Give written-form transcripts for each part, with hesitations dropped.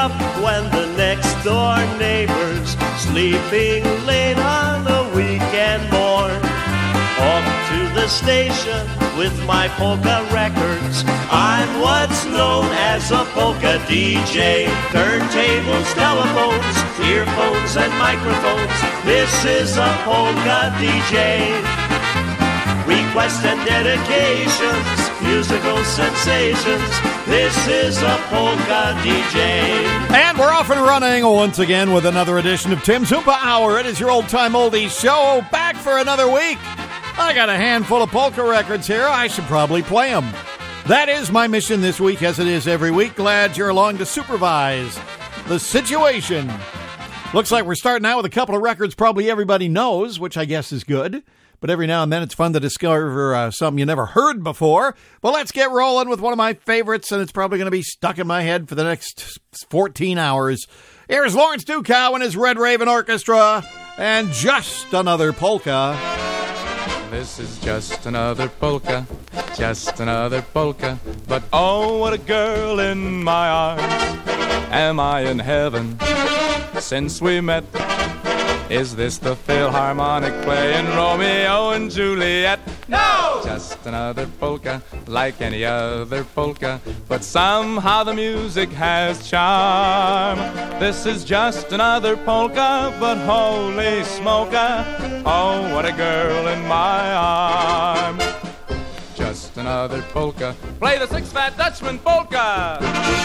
up when the next door neighbor's sleeping late on a weekend morn. Off to the station with my polka records. I'm what's known as a polka DJ. Turntables, telephones, earphones and microphones. This is a polka DJ. Requests and dedications, musical sensations. This is a polka DJ. And we're off and running once again with another edition of Tim's Oompa Hour. It is your old-time oldies show, back for another week. I got a handful of polka records here. I should probably play them. That is my mission this week, as it is every week. Glad you're along to supervise the situation. Looks like we're starting out with a couple of records probably everybody knows, which I guess is good. But every now and then it's fun to discover something you never heard before. But let's get rolling with one of my favorites, and it's probably going to be stuck in my head for the next 14 hours. Here's Lawrence Dukow and his Red Raven Orchestra, and Just Another Polka. This is just another polka, just another polka. But oh, what a girl in my arms. Am I in heaven since we met? Is this the Philharmonic playing Romeo and Juliet? No! Just another polka, like any other polka, but somehow the music has charm. This is just another polka, but holy smoka, oh, what a girl in my arms. Just another polka, play the Six Fat Dutchman polka!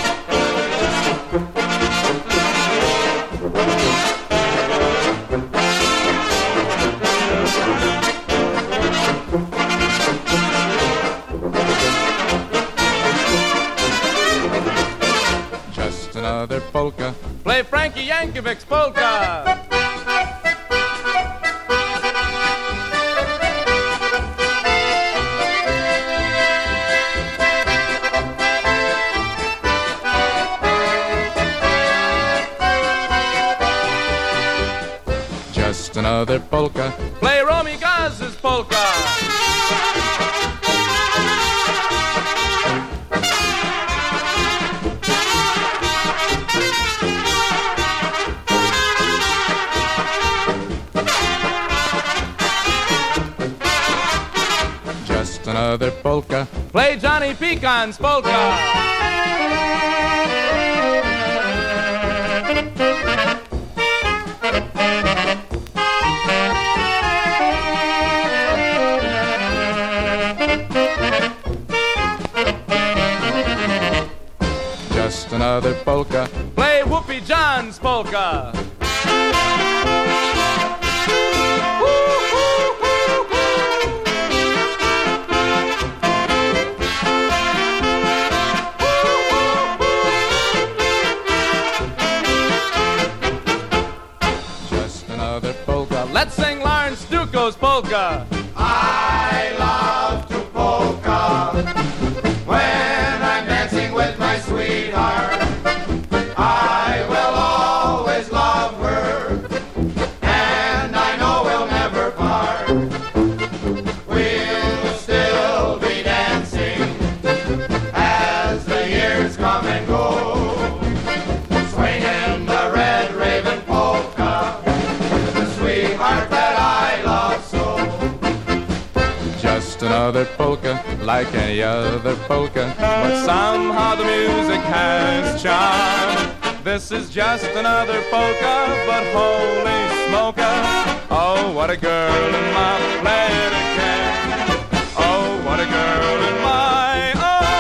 Just another polka. Play Frankie Yankovic's polka. Just another polka. Play Romy Gaz's polka. Just another polka. Play Johnny Pecan's polka. Just another polka. Play Whoopi John's polka. Just another polka. Let's sing Lawrence Duko's polka. I love to polka when I'm dancing with my sweetheart. I will always love her, and I know we'll never part. We'll still be dancing as the years come and go, swinging the Red Raven polka, the sweetheart that I love so. Just another polka, like any other polka, but somehow the music has charm. This is just another polka, but holy smoka, oh, what a girl in my play it again. Oh, what a girl in my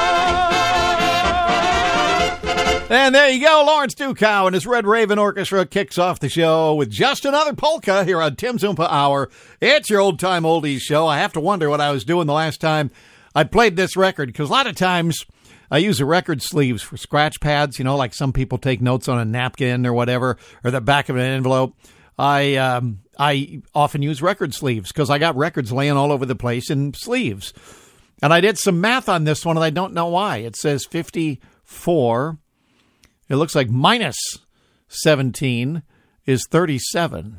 arms. And there you go, Lawrence Dukow and his Red Raven Orchestra kicks off the show with Just Another Polka here on Tim's Oompa Hour. It's your old-time oldies show. I have to wonder what I was doing the last time I played this record, because a lot of times I use the record sleeves for scratch pads, you know, like some people take notes on a napkin or whatever, or the back of an envelope. I often use record sleeves because I got records laying all over the place in sleeves. And I did some math on this one, and I don't know why. It says 54. It looks like minus 17 is 37.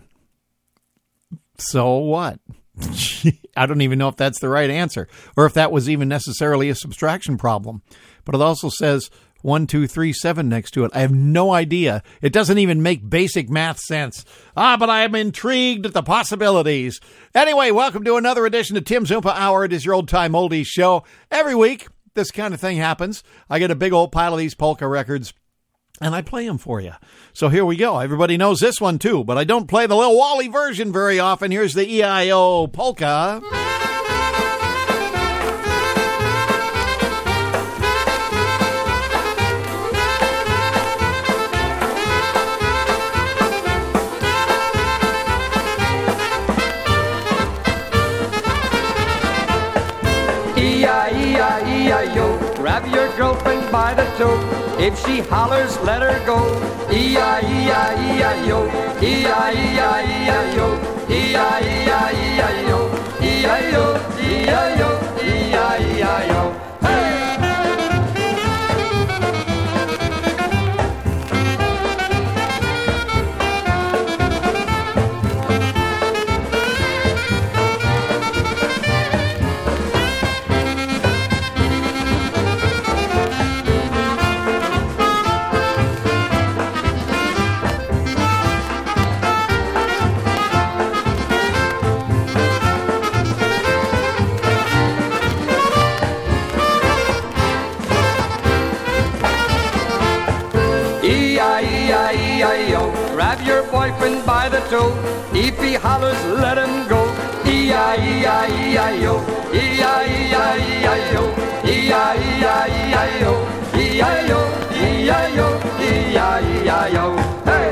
So what? I don't even know if that's the right answer or if that was even necessarily a subtraction problem. But it also says 1237 next to it. I have no idea. It doesn't even make basic math sense. But I am intrigued at the possibilities. Anyway, welcome to another edition of Tim's Oompa Hour. It is your old-time oldies show. Every week, this kind of thing happens. I get a big old pile of these polka records, and I play them for you. So here we go. Everybody knows this one, too, but I don't play the Lil Wally version very often. Here's the EIO polka. E-I-E-I-E-I-O, grab your girlfriend by the toe. If she hollers, let her go. E-I-E-I-E-I-O, E-I-E-I-E-I-O, E-I-E-I-E-I-O, E-I-O, E-I-O, E-I-E-I-O. E-I-E-I-E-I-O, grab your boyfriend by the toe. If he hollers, let him go. E-I-E-I-E-I-O, E-I-E-I-E-I-O, E-I-E-I-E-I-O, E-I-O, E-I-O, E-I-E-I-O. Hey!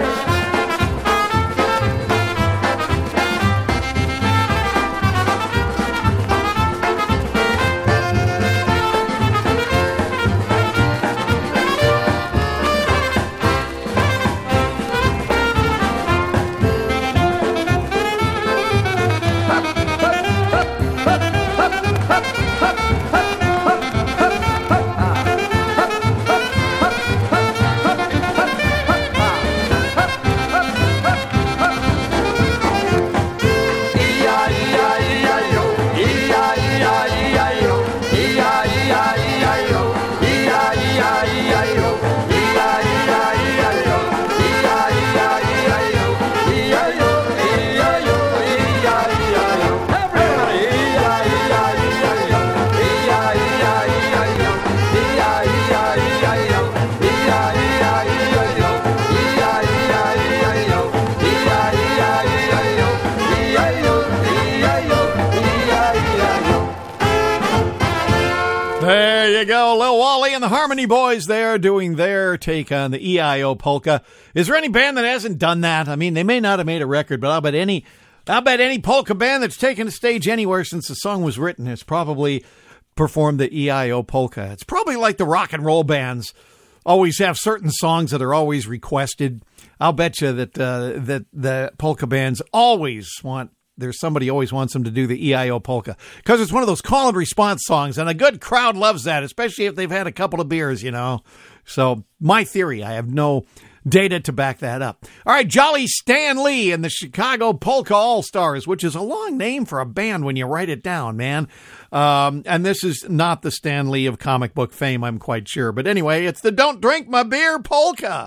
There you go, Lil Wally and the Harmony Boys there doing their take on the EIO polka. Is there any band that hasn't done that? I mean, they may not have made a record, but I'll bet any polka band that's taken the stage anywhere since the song was written has probably performed the EIO polka. It's probably like the rock and roll bands always have certain songs that are always requested. I'll bet you that that the polka bands always want. There's somebody always wants them to do the EIO polka because it's one of those call and response songs, and a good crowd loves that, especially if they've had a couple of beers, you know. So my theory, I have no data to back that up. All right, Jolly Stan Lee and the Chicago Polka All-Stars, which is a long name for a band when you write it down, man. And this is not the Stan Lee of comic book fame, I'm quite sure. But anyway, it's the Don't Drink My Beer polka.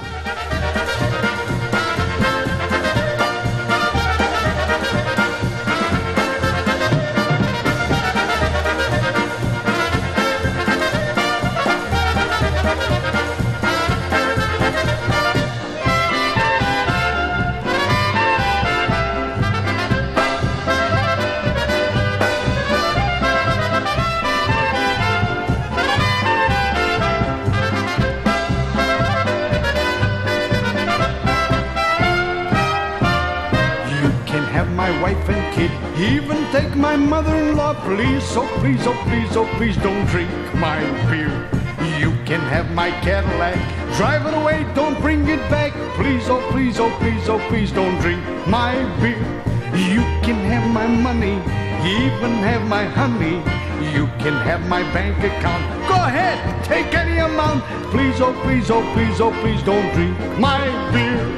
Wife and kid, even take my mother-in-law, please, oh please, oh please, oh please, don't drink my beer. You can have my Cadillac, drive it away, don't bring it back, please, oh please, oh please, oh please, don't drink my beer. You can have my money, even have my honey, you can have my bank account, go ahead, take any amount, please, oh please, oh please, oh please, don't drink my beer.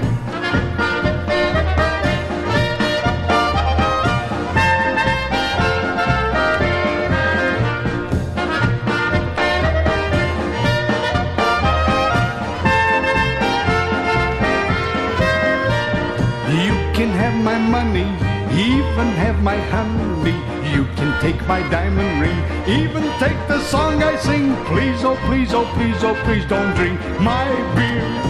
take my diamond ring, even take the song I sing. Please, oh please, oh please, oh please don't drink my beer.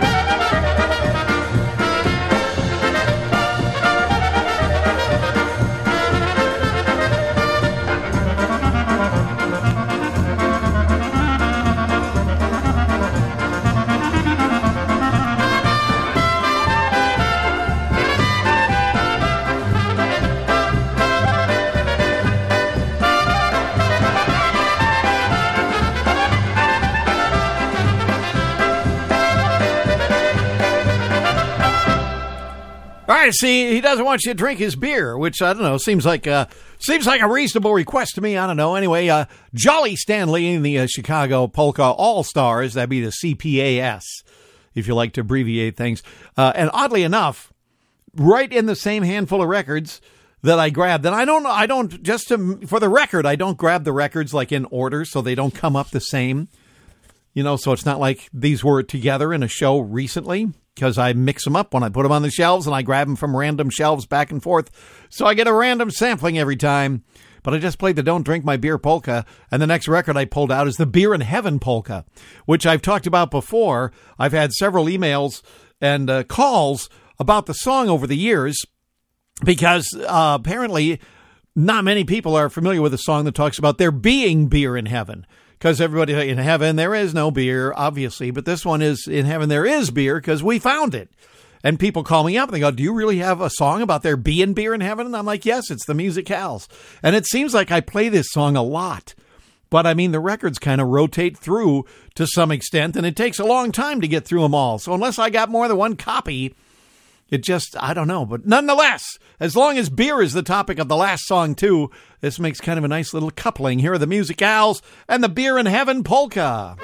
All right, see, he doesn't want you to drink his beer, which, I don't know, seems like a reasonable request to me. I don't know. Anyway, Jolly Stanley in the Chicago Polka All-Stars, that'd be the CPAS, if you like to abbreviate things. And oddly enough, right in the same handful of records that I grabbed, and I don't, just for the record, I don't grab the records like in order so they don't come up the same. You know, so it's not like these were together in a show recently, because I mix them up when I put them on the shelves and I grab them from random shelves back and forth. So I get a random sampling every time. But I just played the Don't Drink My Beer polka, and the next record I pulled out is the Beer in Heaven polka, which I've talked about before. I've had several emails and calls about the song over the years, because apparently not many people are familiar with a song that talks about there being beer in heaven. Because everybody in heaven, there is no beer, obviously. But this one is, in heaven, there is beer because we found it. And people call me up and they go, do you really have a song about there being beer in heaven? And I'm like, yes, it's the Musicals. And it seems like I play this song a lot. But, I mean, the records kind of rotate through to some extent. And it takes a long time to get through them all. So unless I got more than one copy, it just, I don't know. But nonetheless, as long as beer is the topic of the last song, too, this makes kind of a nice little coupling. Here are the Musicals and the Beer in Heaven polka.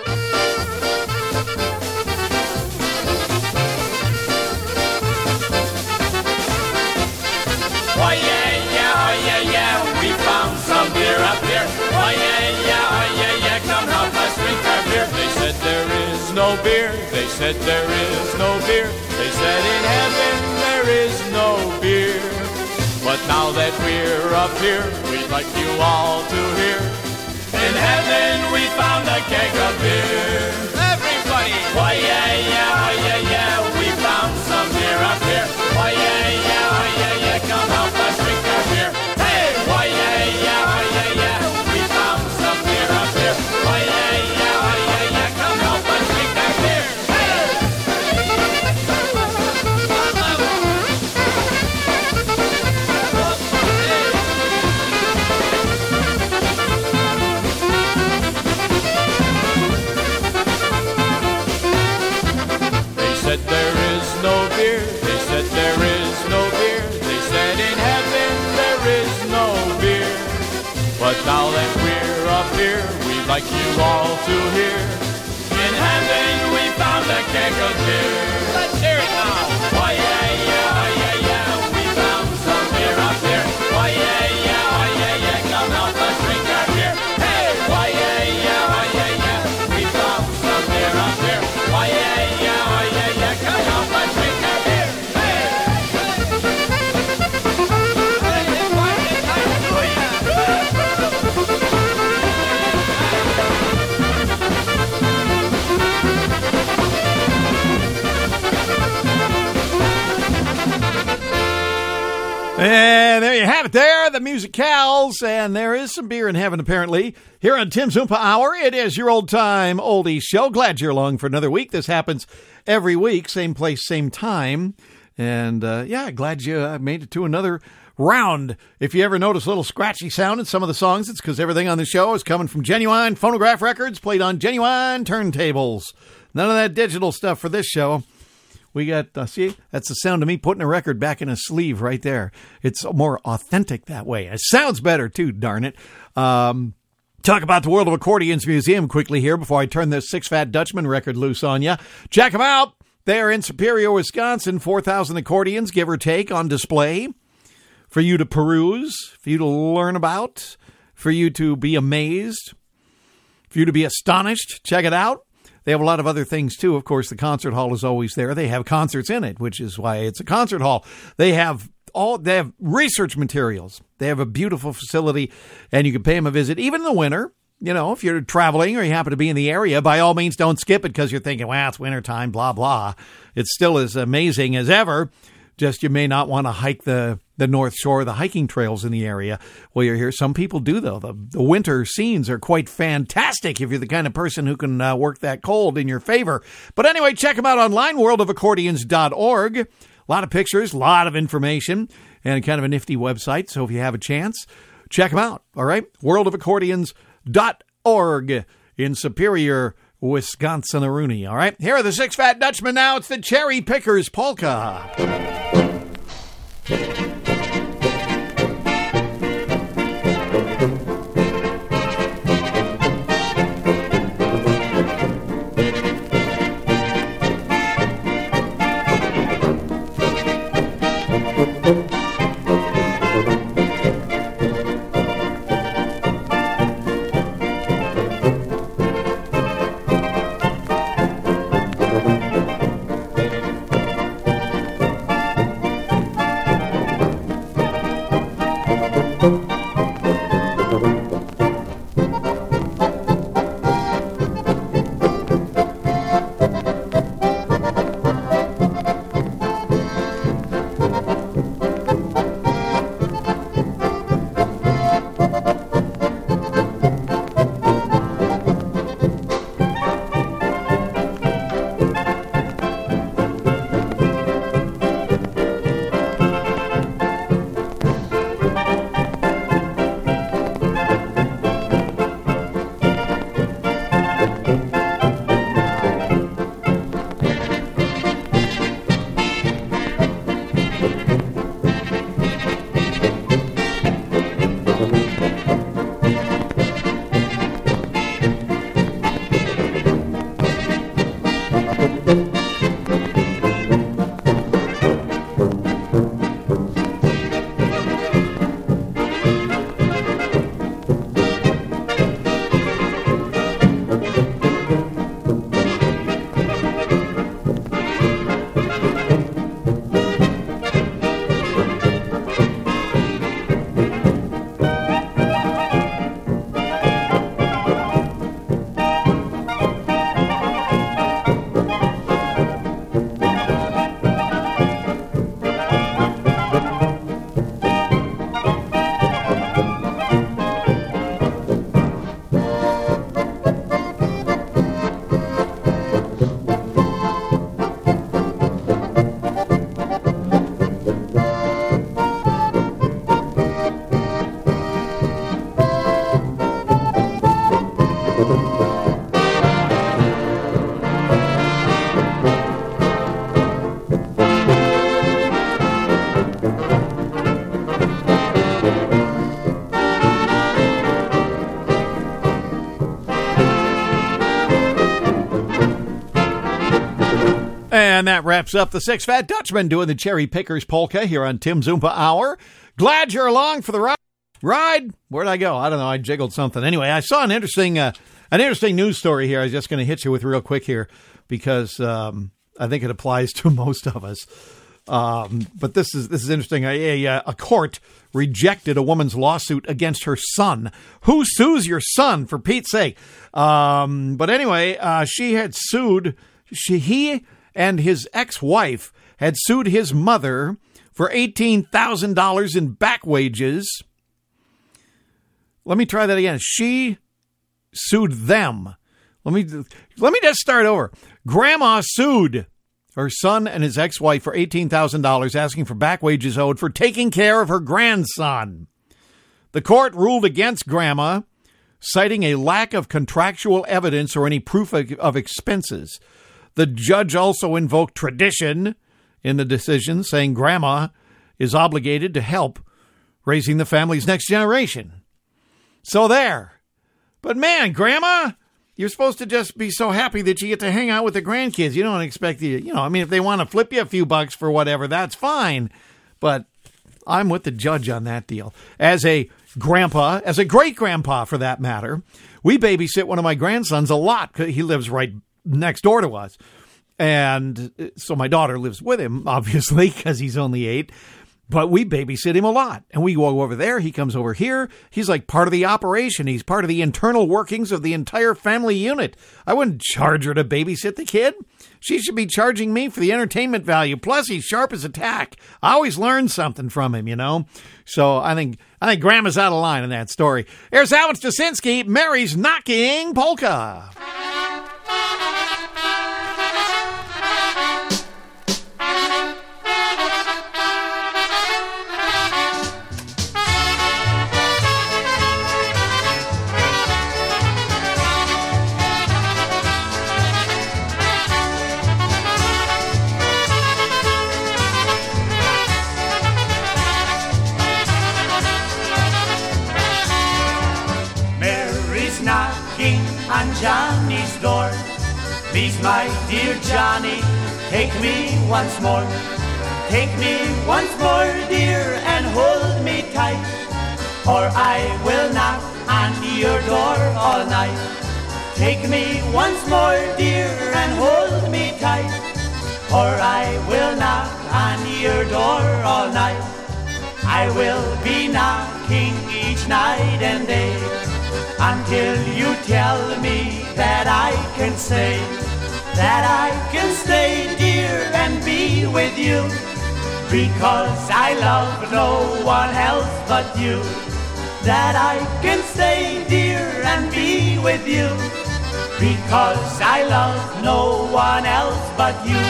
Oh yeah, we found some beer up here. Oh yeah, come help us drink our beer. They said there is no beer. They said there is no beer. They said in heaven there is no beer. But now that we're up here, we'd like you all to hear. In heaven we found a keg of beer. Everybody! Oh yeah, we found some beer up here. Oh yeah, come help us drink our beer. Hey! Oh yeah, we found some beer up here. Oh yeah, come help us drink our beer. They said there is no beer. They said there is no beer. They said in heaven there is no beer. But now that we're up here, we'd like you all to hear. In heaven we found a keg of beer. Let's hear it now. Oh yeah, we found some beer up here. Oh yeah, come help us drink our beer. Hey, oh yeah, we found some beer up here. Oh yeah, come help us drink our beer. And there you have it there, the Musicals, and there is some beer in heaven, apparently. Here on Tim's Oompa Hour, it is your old-time oldies show. Glad you're along for another week. This happens every week, same place, same time. And, glad you made it to another round. If you ever notice a little scratchy sound in some of the songs, it's because everything on the show is coming from genuine phonograph records played on genuine turntables. None of that digital stuff for this show. We got, see, that's the sound of me putting a record back in a sleeve right there. It's more authentic that way. It sounds better, too, darn it. Talk about the World of Accordions Museum quickly here before I turn this Six Fat Dutchman record loose on you. Check them out. They're in Superior, Wisconsin. 4,000 accordions, give or take, on display for you to peruse, for you to learn about, for you to be amazed, for you to be astonished. Check it out. They have a lot of other things, too. Of course, the concert hall is always there. They have concerts in it, which is why it's a concert hall. They have they have research materials. They have a beautiful facility, and you can pay them a visit, even in the winter. You know, if you're traveling or you happen to be in the area, by all means, don't skip it because you're thinking, well, it's wintertime, blah, blah. It's still as amazing as ever. Just you may not want to hike the North Shore, the hiking trails in the area while you're here. Some people do, though. The winter scenes are quite fantastic if you're the kind of person who can work that cold in your favor. But anyway, check them out online, worldofaccordions.org. A lot of pictures, a lot of information, and kind of a nifty website. So if you have a chance, check them out. All right, worldofaccordions.org in Superior, Wisconsin-Aruni. All right, here are the Six Fat Dutchmen now. It's the Cherry Pickers Polka. And that wraps up the Six Fat Dutchmen doing the Cherry Pickers Polka here on Tim's Oompa Hour. Glad you're along for the ride. Where'd I go? I don't know. I jiggled something. Anyway, I saw an interesting news story here. I was just going to hit you with real quick here because I think it applies to most of us. But this is interesting. A court rejected a woman's lawsuit against her son. Who sues your son, for Pete's sake? But anyway, she had sued. He and his ex-wife had sued his mother for $18,000 in back wages. Let me try that again. She sued them. Let me just start over. Grandma sued her son and his ex-wife for $18,000, asking for back wages owed for taking care of her grandson. The court ruled against Grandma, citing a lack of contractual evidence or any proof of expenses. The judge also invoked tradition in the decision, saying Grandma is obligated to help raising the family's next generation. So there. But man, Grandma, you're supposed to just be so happy that you get to hang out with the grandkids. You don't expect if they want to flip you a few bucks for whatever, that's fine. But I'm with the judge on that deal. As a grandpa, as a great-grandpa for that matter, we babysit one of my grandsons a lot. He lives right next door to us. And so my daughter lives with him, obviously, because he's only 8. But we babysit him a lot. And we go over there. He comes over here. He's like part of the operation. He's part of the internal workings of the entire family unit. I wouldn't charge her to babysit the kid. She should be charging me for the entertainment value. Plus, he's sharp as a tack. I always learn something from him, you know. So I think Grandma's out of line in that story. Here's Alan Stasinski, Mary's Knocking Polka. On Johnny's door, please, my dear Johnny, take me once more. Take me once more, dear, and hold me tight, or I will knock on your door all night. Take me once more, dear, and hold me tight, or I will knock on your door all night. I will be knocking each night and day, until you tell me that I can stay, dear, and be with you, because I love no one else but you. That I can stay, dear, and be with you, because I love no one else but you.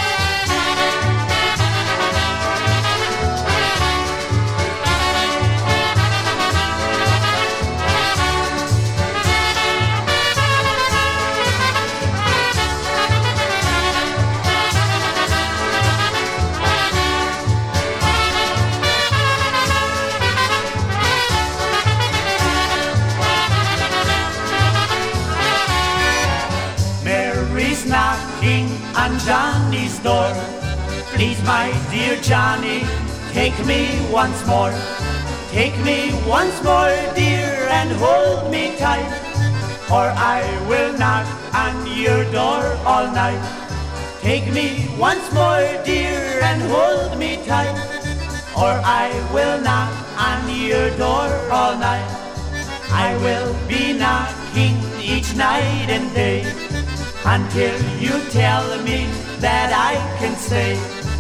Knocking on Johnny's door, please, my dear Johnny, take me once more. Take me once more, dear, and hold me tight, or I will knock on your door all night. Take me once more, dear, and hold me tight, or I will knock on your door all night. I will be knocking each night and day, until you tell me that I can stay,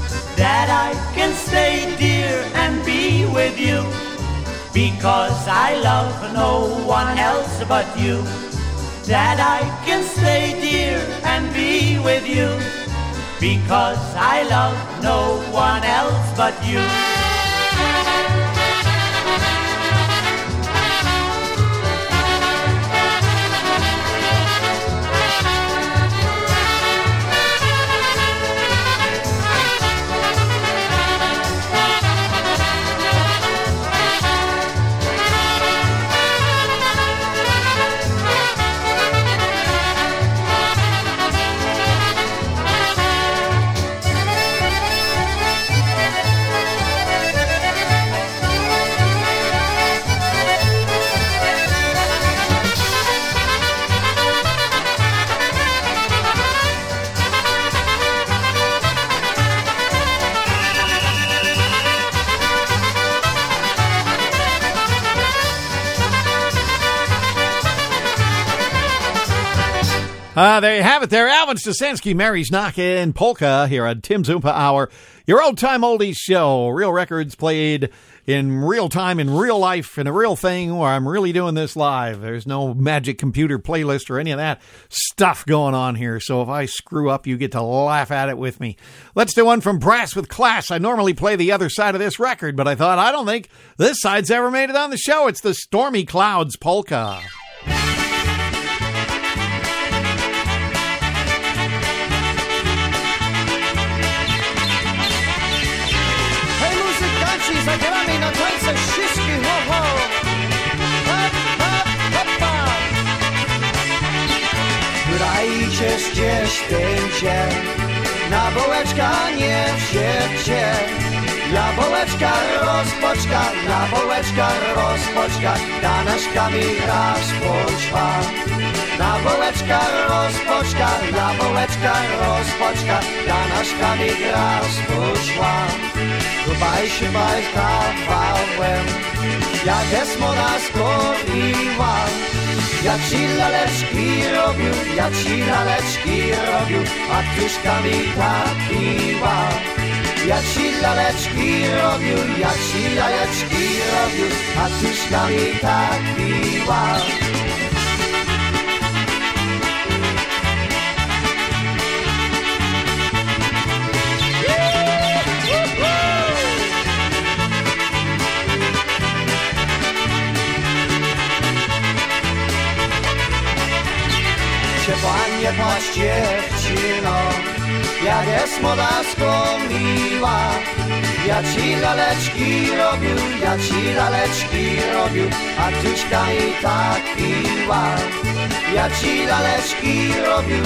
dear, and be with you, because I love no one else but you. That I can stay, dear, and be with you, because I love no one else but you. There you have it there. Alvin Stasinski, Mary's Knockin' Polka here on Tim's Oompa Hour. Your old-time oldies show. Real records played in real time, in real life, in a real thing where I'm really doing this live. There's no magic computer playlist or any of that stuff going on here. So if I screw up, you get to laugh at it with me. Let's do one from Brass with Class. I normally play the other side of this record, but I thought, I don't think this side's ever made it on the show. It's the Stormy Clouds Polka. Zagramy na tańce ściski, ho, ho! Hop, hop, hop, hop! Grajcie gdzieś będzie, na bołeczka nie wsiedźcie. Dla bołeczka rozpoczka, dla bołeczka rozpoczka, danaśkami raz po dwa. Nawołeczka, rozpoczka, nawołeczka, rozpoczka, Janaszka mi gra spuszła. Dubaj się baj kawałem, jak esmoda skoliła. Ja ci laleczki robił, a tuszka mi takiła. Ja ci laleczki robił, a tuszka mi takiła. Ciepłanie płaszcz dziewczyno, jak jest moda skomiła. Ja ci laleczki robił, a tuszka i tak piła. Ja ci laleczki robił,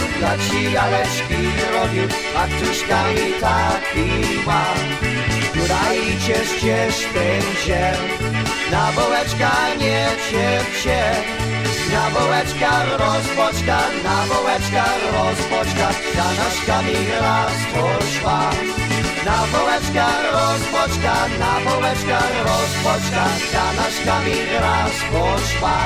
a tuszka i tak piła. Dajcie ścież będzie, nawołeczka nie ciep się. Nawołeczka, rozpoczka, Janaszka mi raz poszła. Nawołeczka, rozpoczka, Janaszka mi raz poszła.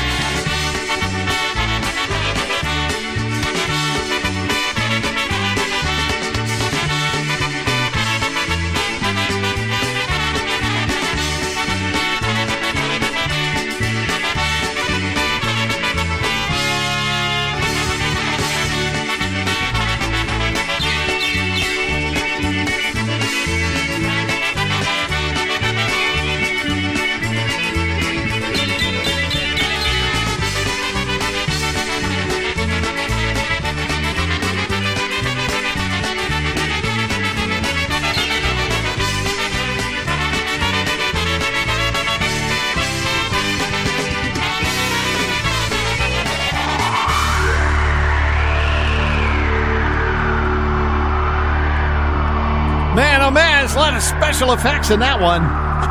There's a lot of special effects in that one.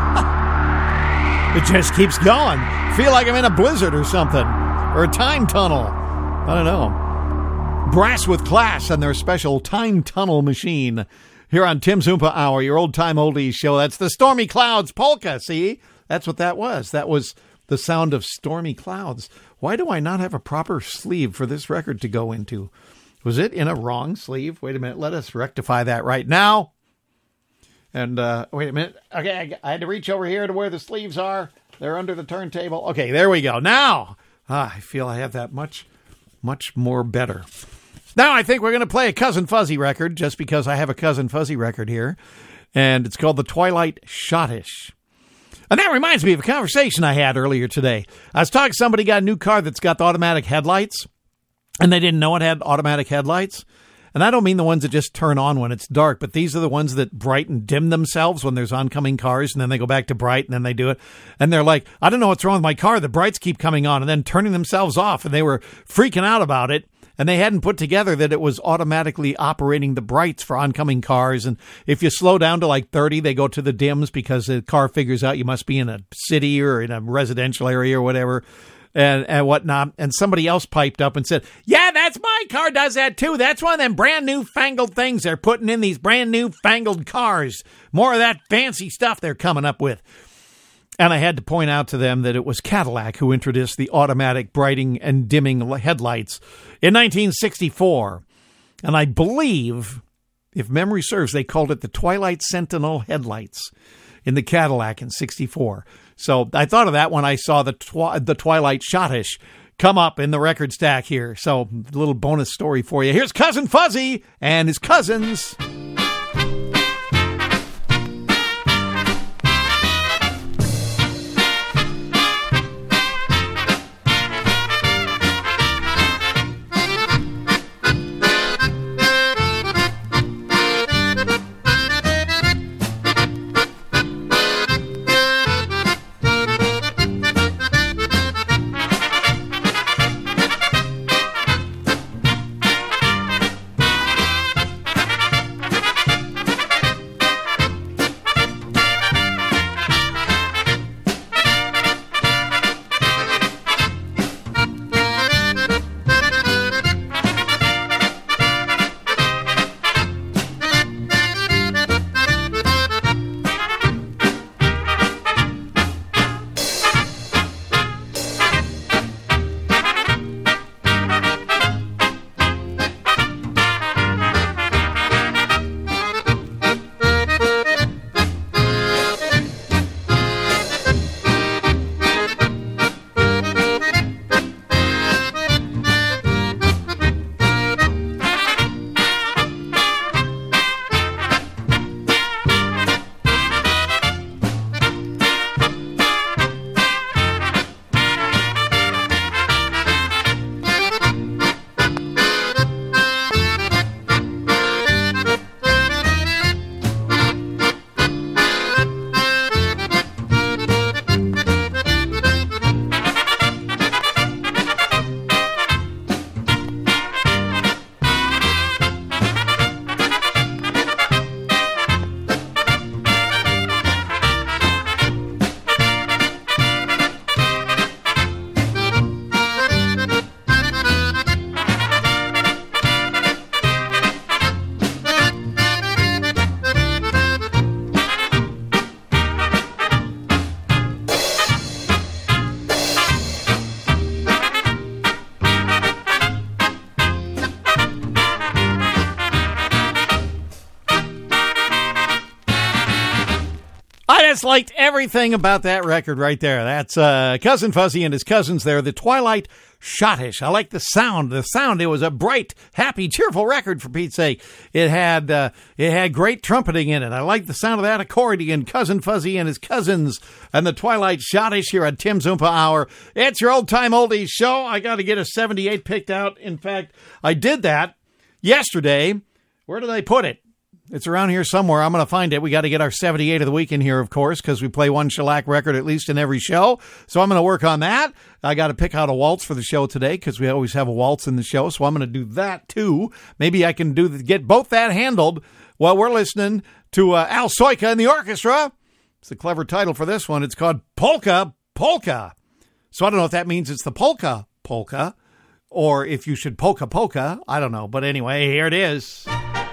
It just keeps going. Feel like I'm in a blizzard or something. Or a time tunnel. I don't know. Brass with Class and their special time tunnel machine. Here on Tim's Oompa Hour, your old-time oldies show. That's the Stormy Clouds polka, see? That's what that was. That was the sound of stormy clouds. Why do I not have a proper sleeve for this record to go into? Was it in a wrong sleeve? Wait a minute. Let us rectify that right now. And wait a minute. Okay, I had to reach over here to where the sleeves are. They're under the turntable. Okay, there we go. Now, I feel I have that much more better. Now I think we're going to play a Cousin Fuzzy record, just because I have a Cousin Fuzzy record here. And it's called The Twilight Schottish. And that reminds me of a conversation I had earlier today. I was talking to somebody got a new car that's got the automatic headlights, and they didn't know it had automatic headlights. And I don't mean the ones that just turn on when it's dark, but these are the ones that bright and dim themselves when there's oncoming cars, and then they go back to bright, and then they do it. And they're like, I don't know what's wrong with my car. The brights keep coming on and then turning themselves off. And they were freaking out about it. And they hadn't put together that it was automatically operating the brights for oncoming cars. And if you slow down to like 30, they go to the dims because the car figures out you must be in a city or in a residential area or whatever. And whatnot. And somebody else piped up and said, yeah, that's my car does that too. That's one of them brand new fangled things they're putting in these brand new fangled cars. More of that fancy stuff they're coming up with. And I had to point out to them that it was Cadillac who introduced the automatic brighting and dimming headlights in 1964. And I believe, if memory serves, they called it the Twilight Sentinel headlights in the Cadillac in 64. So I thought of that when I saw the Twilight Schottish come up in the record stack here. So a little bonus story for you. Here's Cousin Fuzzy and his cousins. Just liked everything about that record right there. That's Cousin Fuzzy and his cousins there, the Twilight Schottische. I like the sound. The sound, it was a bright, happy, cheerful record, for Pete's sake. It had great trumpeting in it. I like the sound of that accordion. Cousin Fuzzy and his cousins and the Twilight Schottische here on Tim's Oompa Hour. It's your old-time oldies show. I got to get a 78 picked out. In fact, I did that yesterday. Where did I put it? It's around here somewhere. I'm going to find it. We got to get our 78 of the week in here, of course, because we play one shellac record at least in every show. So I'm going to work on that. I got to pick out a waltz for the show today because we always have a waltz in the show. So I'm going to do that too. Maybe I can get both that handled while we're listening to Al Soika and the orchestra. It's the clever title for this one. It's called Polka Polka. So I don't know if that means it's the polka polka or if you should polka polka. I don't know. But anyway, here it is.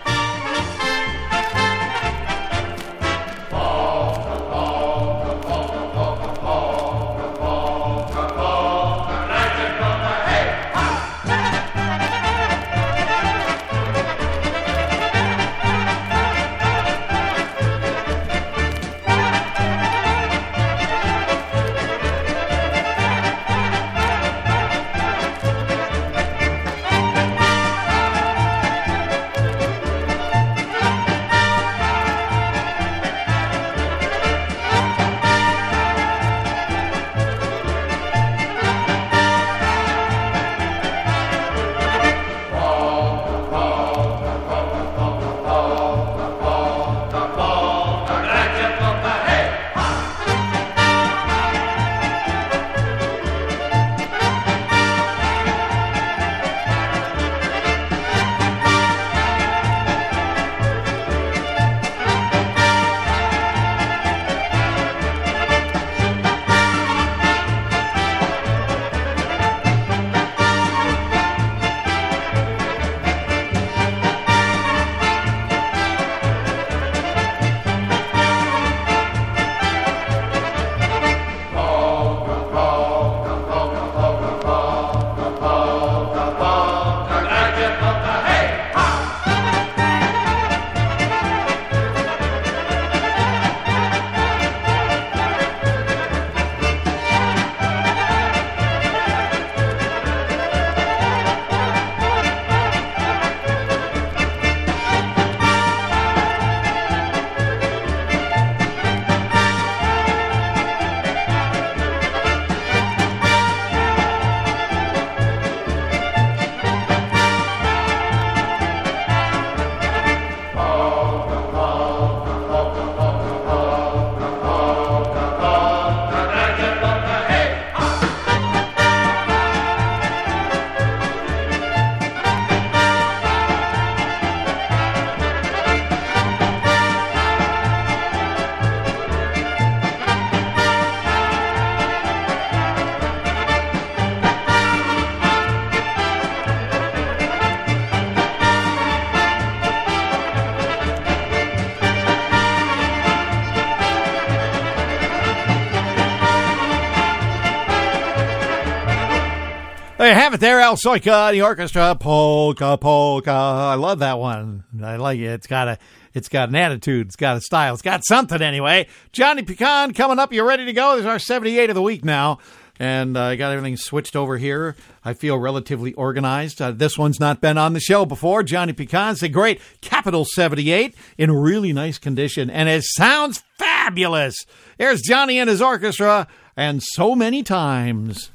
There you have it there, Al Soika, the orchestra, Polka Polka. I love that one. I like it. It's got an attitude. It's got a style. It's got something anyway. Johnny Pecan coming up. You ready to go? This is our 78 of the week now. And I got everything switched over here. I feel relatively organized. This one's not been on the show before. Johnny Pecan's a great Capital 78 in really nice condition. And it sounds fabulous. There's Johnny and his orchestra. And So Many Times.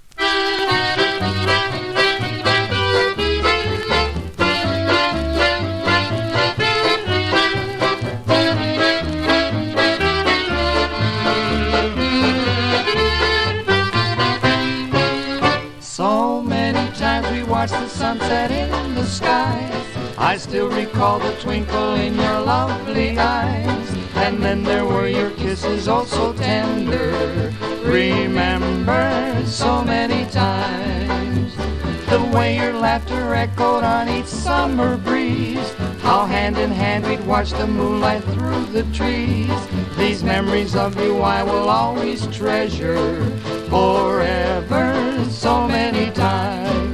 So many times we watched the sunset in the sky. I still recall the twinkle in your lovely eyes. And then there were your kisses, oh so tender. Remember so many times the way your laughter echoed on each summer breeze. How hand in hand we'd watch the moonlight through the trees. These memories of you I will always treasure forever, so many times.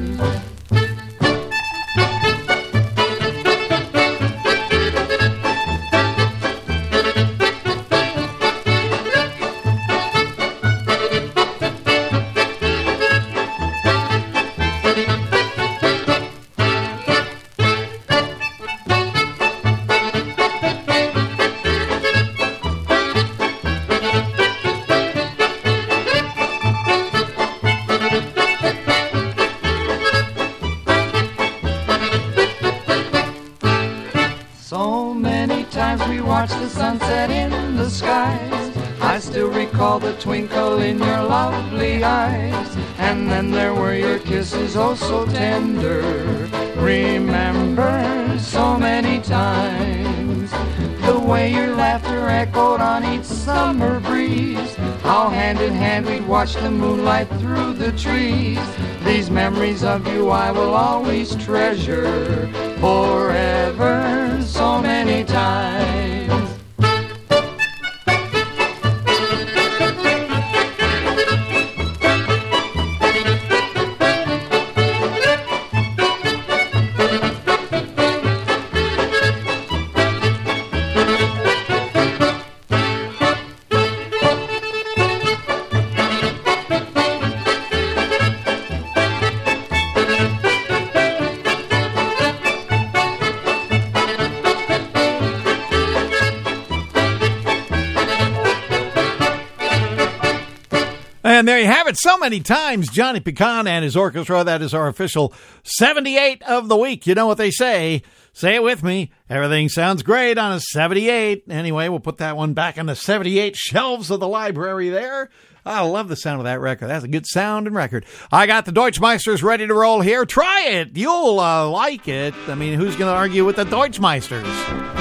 So many times we watched the sunset in the skies. I still recall the twinkle in your lovely eyes. And then there were your kisses, oh so tender. Remember so many times the way your laughter echoed on each summer breeze. How hand in hand we'd watch the moonlight through the trees. These memories of you I will always treasure forever, so many times. And there you have it. So many times, Johnny Pecan and his orchestra. That is our official 78 of the week. You know what they say. Say it with me. Everything sounds great on a 78. Anyway, we'll put that one back on the 78 shelves of the library there. I love the sound of that record. That's a good sounding record. I got the Deutschmeisters ready to roll here. Try it. You'll like it. I mean, who's going to argue with the Deutschmeisters?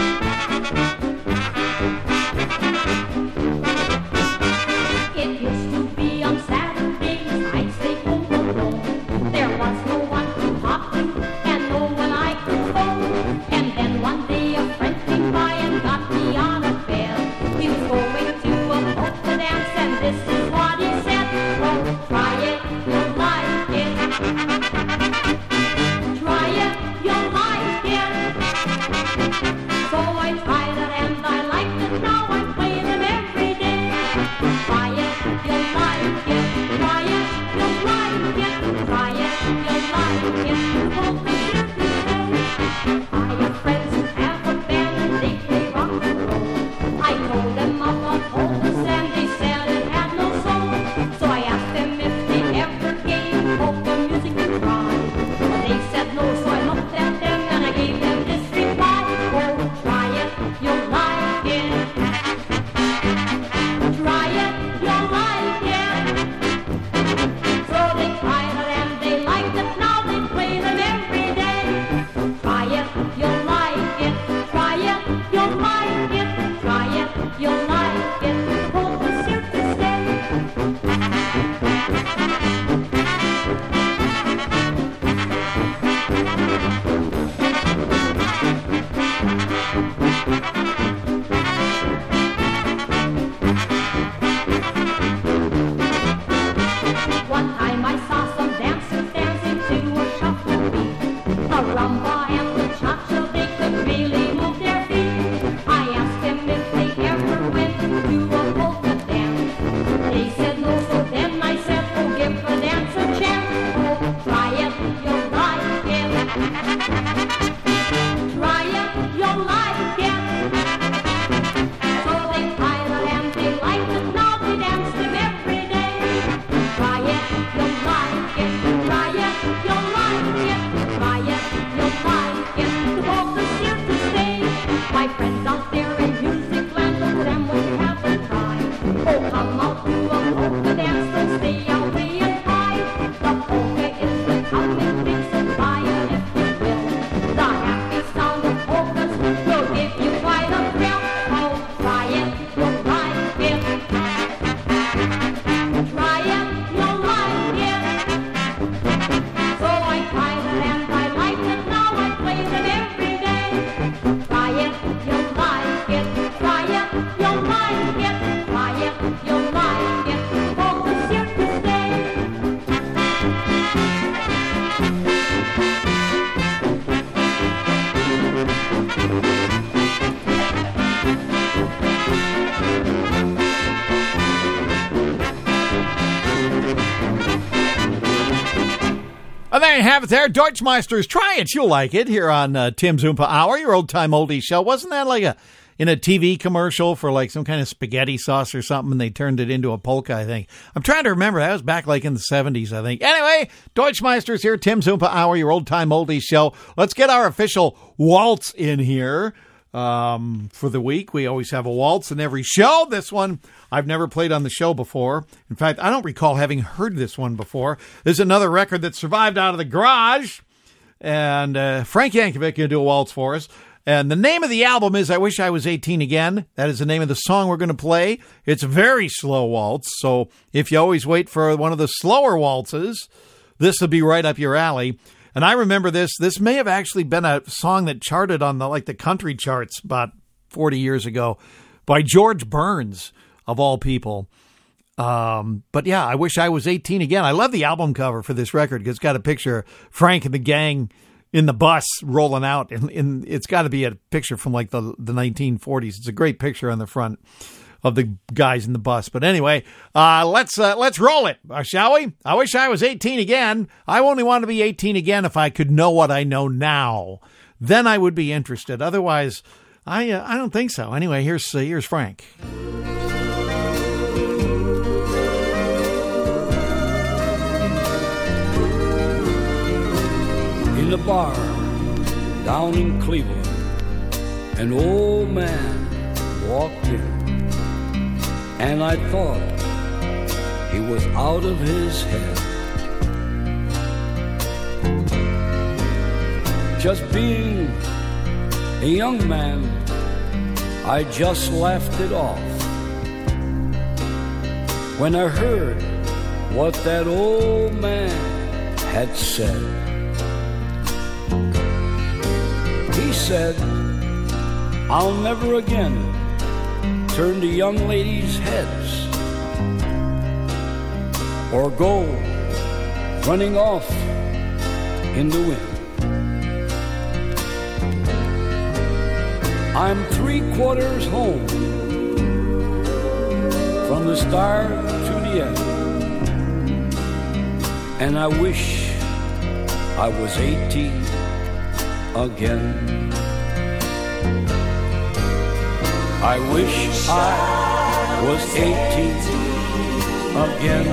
And there you have it there. Deutschmeisters, try it. You'll like it here on Tim's Oompa Hour, your old-time oldie show. Wasn't that like in a TV commercial for like some kind of spaghetti sauce or something, and they turned it into a polka, I think. I'm trying to remember. That was back like in the 70s, I think. Anyway, Deutschmeisters here, Tim's Oompa Hour, your old-time oldie show. Let's get our official waltz in here. for the week. We always have a waltz in every show. This one I've never played on the show before. In fact, I don't recall having heard this one before. This is another record that survived out of the garage. And Frank Yankovic going to do a waltz for us. And the name of the album is I Wish I Was 18 Again. That is the name of the song we're going to play. It's a very slow waltz. So if you always wait for one of the slower waltzes, this will be right up your alley. And I remember this. This may have actually been a song that charted on the country charts about 40 years ago by George Burns, of all people. But yeah, I Wish I Was 18 Again. I love the album cover for this record because it's got a picture of Frank and the gang in the bus rolling out. And it's got to be a picture from the 1940s. It's a great picture on the front of the guys in the bus. But anyway, let's roll it, shall we? I Wish I Was 18 Again. I only want to be 18 again if I could know what I know now. Then I would be interested. Otherwise, I don't think so. Anyway, here's Frank. In a bar down in Cleveland, an old man walked in, and I thought he was out of his head. Just being a young man, I just laughed it off when I heard what that old man had said. He said, I'll never again turn to young ladies' heads or go running off in the wind. I'm 3/4 home from the start to the end, and I wish I was 18 again. I wish I was 18 again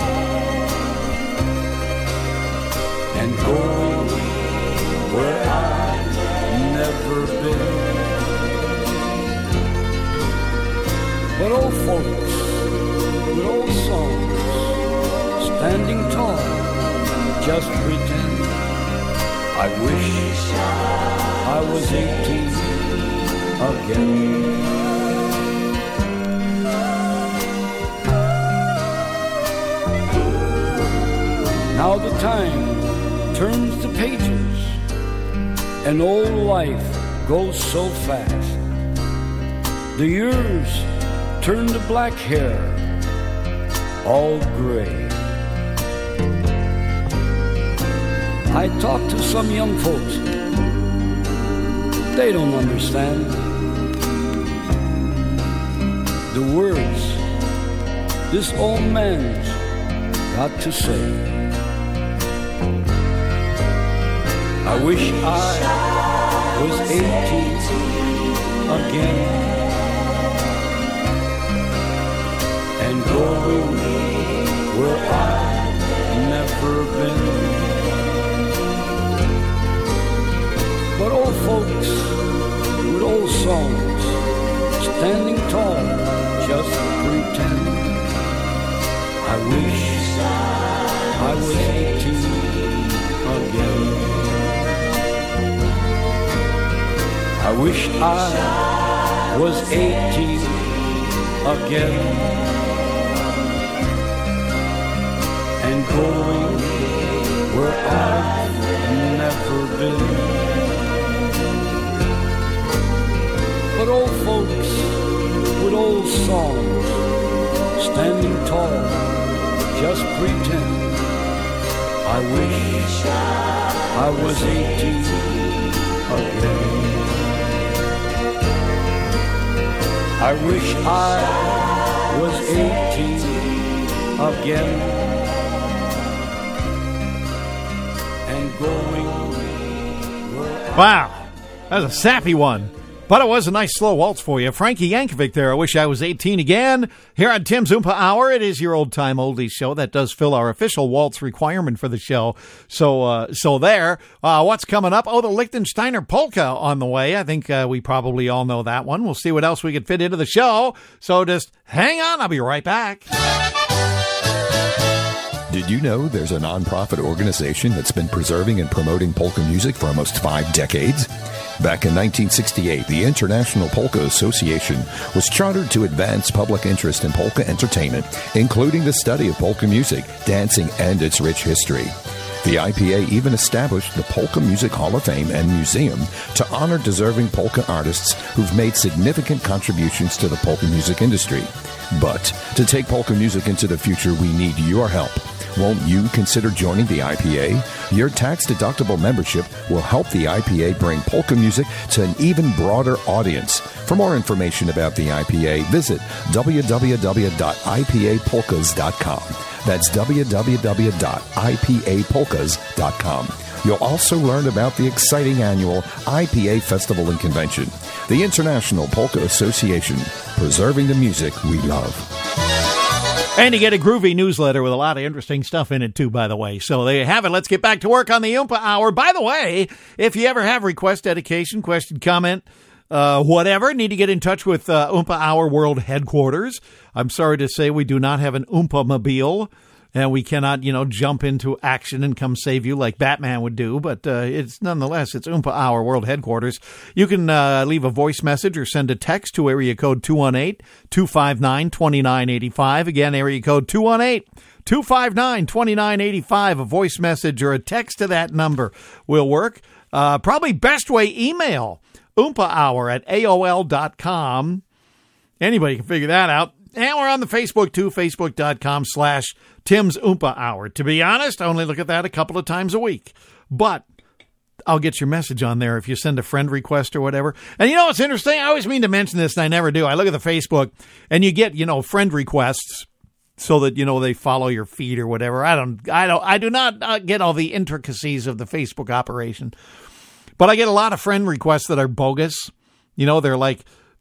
and going where I've never been. But old folks with old songs standing tall just pretend. I wish I was 18 again. Now the time turns the pages, and old life goes so fast. The years turn to black hair, all gray. I talk to some young folks, they don't understand the words this old man's got to say. I wish I was 18 again and going where I've never been. But old folks with old songs standing tall just pretend. I wish I was 18 again. I wish I was 18 again and going where I've never been. But old folks with old songs standing tall just pretend. I wish I was 18 again. I wish I was 18 again and going where Wow, that was a sappy one. But it was a nice slow waltz for you. Frankie Yankovic there. I wish I was 18 again. Here on Tim's Oompa Hour, it is your old-time oldies show. That does fill our official waltz requirement for the show. So there. What's coming up? Oh, the Lichtensteiner Polka on the way. I think we probably all know that one. We'll see what else we could fit into the show. So just hang on. I'll be right back. Did you know there's a nonprofit organization that's been preserving and promoting polka music for almost 5 decades? Back in 1968, the International Polka Association was chartered to advance public interest in polka entertainment, including the study of polka music, dancing, and its rich history. The IPA even established the Polka Music Hall of Fame and Museum to honor deserving polka artists who've made significant contributions to the polka music industry. But to take polka music into the future, we need your help. Won't you consider joining the IPA? Your tax-deductible membership will help the IPA bring polka music to an even broader audience. For more information about the IPA, visit www.ipapolkas.com. That's www.ipapolkas.com. You'll also learn about the exciting annual IPA Festival and Convention, the International Polka Association, preserving the music we love. And you get a groovy newsletter with a lot of interesting stuff in it, too, by the way. So there you have it. Let's get back to work on the Oompa Hour. By the way, if you ever have request, dedication, question, comment, whatever, need to get in touch with Oompa Hour World Headquarters. I'm sorry to say we do not have an Oompa-mobile, and we cannot, jump into action and come save you like Batman would do. But it's Oompa Hour World Headquarters. You can leave a voice message or send a text to area code 218-259-2985. Again, area code 218-259-2985. A voice message or a text to that number will work. Probably best way, email oompahour@aol.com. Anybody can figure that out. And we're on the Facebook, too, facebook.com/Tim's Oompa Hour. To be honest, I only look at that a couple of times a week. But I'll get your message on there if you send a friend request or whatever. And you know what's interesting? I always mean to mention this, and I never do. I look at the Facebook, and you get, friend requests so that, they follow your feed or whatever. I do not get all the intricacies of the Facebook operation. But I get a lot of friend requests that are bogus. They're like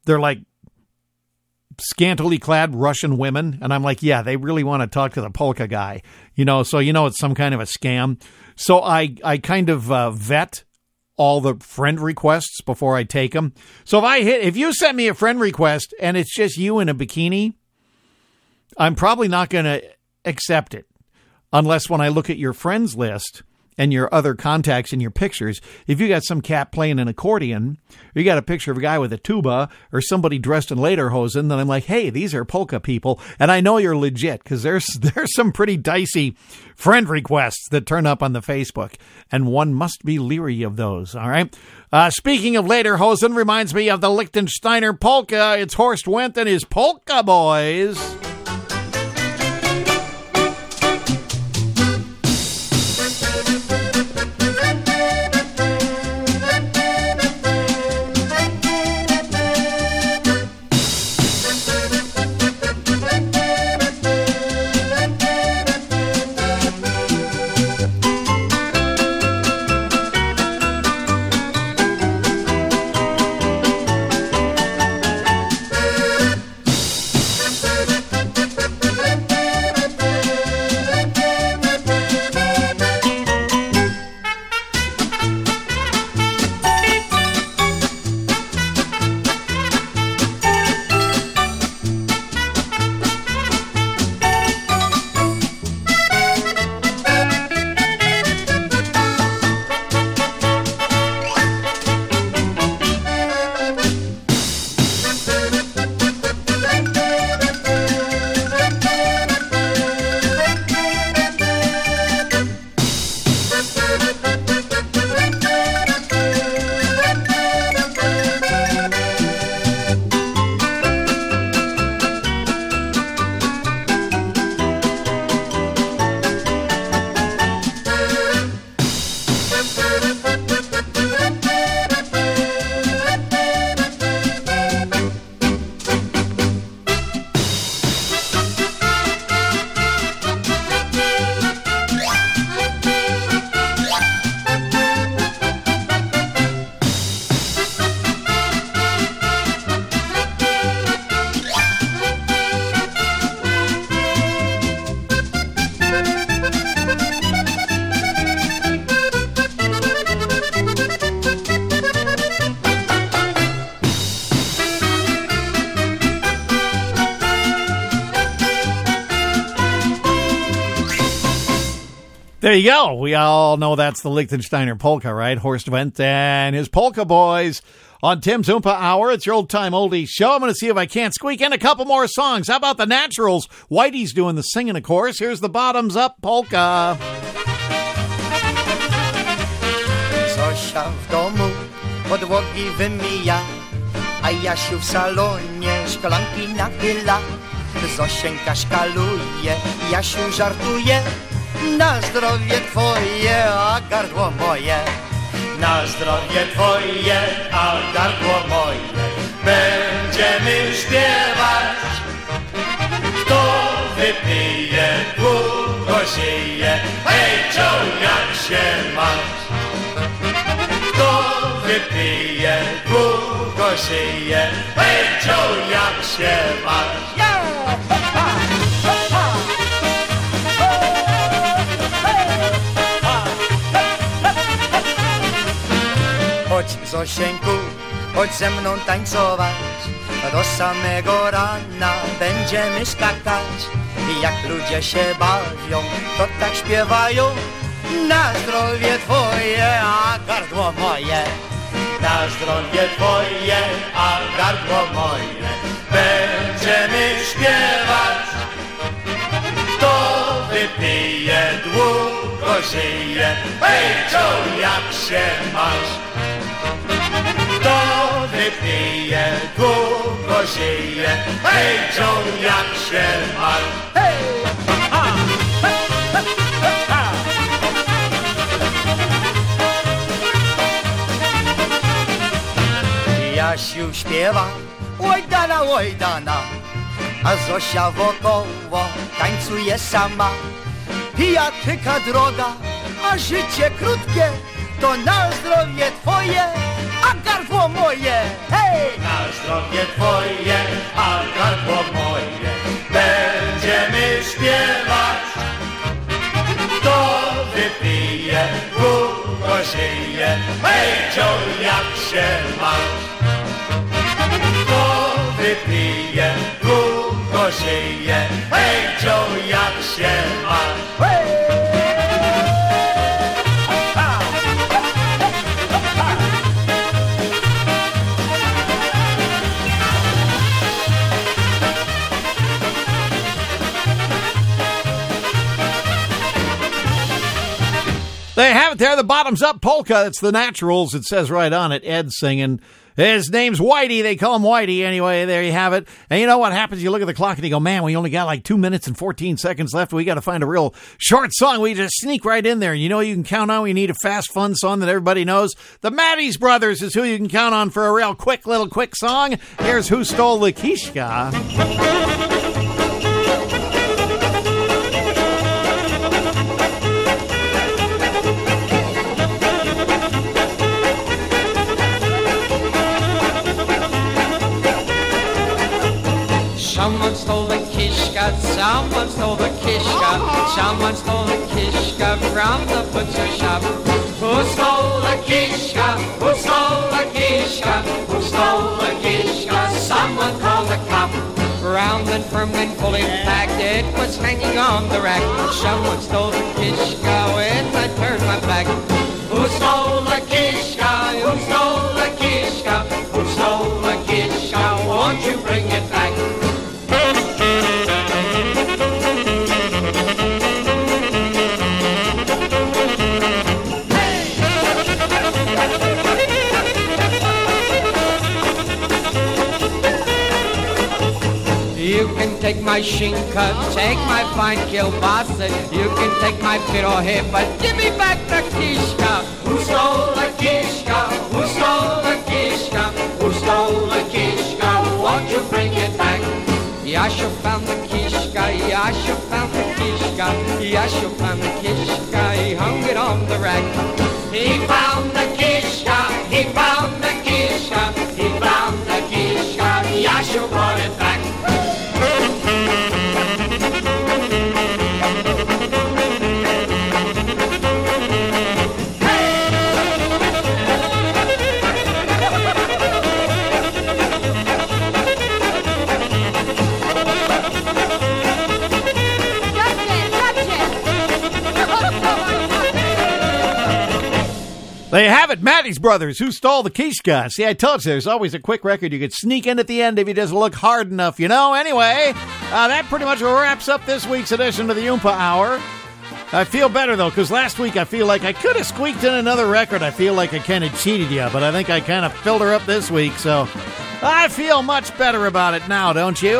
scantily clad Russian women. And I'm like, yeah, they really want to talk to the polka guy, so it's some kind of a scam. So I kind of vet all the friend requests before I take them. So if you send me a friend request and it's just you in a bikini, I'm probably not going to accept it unless when I look at your friends list and your other contacts in your pictures, if you got some cat playing an accordion, or you got a picture of a guy with a tuba, or somebody dressed in lederhosen, then I'm like, hey, these are polka people, and I know you're legit, because there's some pretty dicey friend requests that turn up on the Facebook, and one must be leery of those, all right? Speaking of lederhosen, reminds me of the Lichtensteiner Polka. It's Horst Wendt and his Polka Boys. There you go. We all know that's the Lichtensteiner polka, right? Horst Wendt and his Polka Boys on Tim's Oompa Hour. It's your old-time oldies show. I'm going to see if I can't squeak in a couple more songs. How about the Naturals? Whitey's doing the singing, of course. Here's the Bottoms Up Polka. Zosia w domu podłogi wymija, a Jasiu w salonie szklanki nachyla. Zosieńka szkaluje, Jasiu żartuje, na zdrowie twoje, a gardło moje. Na zdrowie twoje, a gardło moje, będziemy śpiewać. Kto wypije, długo żyje, hej, Joe, jak się masz? Kto wypije, długo żyje, hej, Joe, jak się masz? Chodź, Zosieńku, chodź ze mną tańcować, do samego rana będziemy skakać. I jak ludzie się bawią, to tak śpiewają. Na zdrowie twoje, a gardło moje. Na zdrowie twoje, a gardło moje, będziemy śpiewać. Kto wypije, długo żyje, hej, Joe, jak się masz? Kto wypije, długo żyje, hej, Joe, jak się masz? Hej! Jasiu śpiewa, oj dana, a Zosia wokoło tańcuje sama. Pijatyka droga, a życie krótkie, to na zdrowie twoje, a gardło moje. Hej! Na zdrowie twoje, a gardło moje, będziemy śpiewać. Kto wypije, długo żyje, hej, Joe, jak się masz? Kto wypije, długo żyje, hej, Joe, jak się masz? Hej! They have it there, the Bottoms Up Polka. It's the Naturals. It says right on it. Ed singing. His name's Whitey. They call him Whitey anyway. There you have it. And you know what happens? You look at the clock and you go, man, we only got like 2 minutes and 14 seconds left. We got to find a real short song. We just sneak right in there. You know you can count on. We need a fast, fun song that everybody knows. The Maddies Brothers is who you can count on for a real quick song. Here's Who Stole the Kishka. Someone stole the kishka, someone stole the kishka, someone stole the kishka from the butcher shop. Who stole the kishka? Who stole the kishka? Who stole the kishka? Someone called the cop. Round and firm and fully packed, it was hanging on the rack. Someone stole the kishka when I turned my back. Who stole the kishka? Who stole the kishka? Who stole the kishka? Won't you bring it back? You can take my shinka, take my fine kielbasa. You can take my pirohe, but give me back the kishka. Who stole the kishka? Who stole the kishka? Who stole the kishka? Won't you bring it back? Yasha found the kishka, Yasha found the kishka, Yasha found the kishka, he hung it on the rack. He found the kishka, he found the kishka, he found the kishka, Yasha brought it back. They have it, Matty's Brothers, Who Stole the Kishka. See, I told you, there's always a quick record you could sneak in at the end if you just look hard enough, you know? Anyway, that pretty much wraps up this week's edition of the Oompa Hour. I feel better, though, because last week I feel like I could have squeaked in another record. I feel like I kind of cheated you, but I think I kind of filled her up this week, so I feel much better about it now, don't you?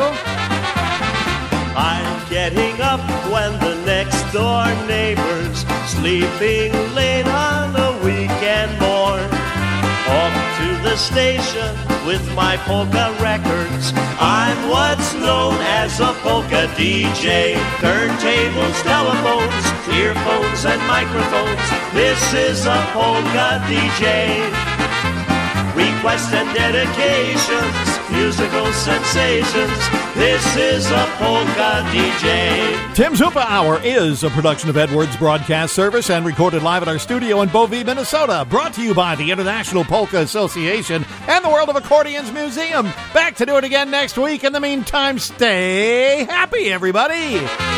I'm getting up when the next door neighbor's sleeping late on a weekend morn. Off to the station with my polka records. I'm what's known as a polka DJ. Turntables, telephones, earphones and microphones. This is a polka DJ. Requests and dedications, musical sensations. This is a polka DJ. Tim's Oompa Hour is a production of Edwards Broadcast Service and recorded live at our studio in Bovee, Minnesota. Brought to you by the International Polka Association and the World of Accordions Museum. Back to do it again next week. In the meantime, stay happy, everybody.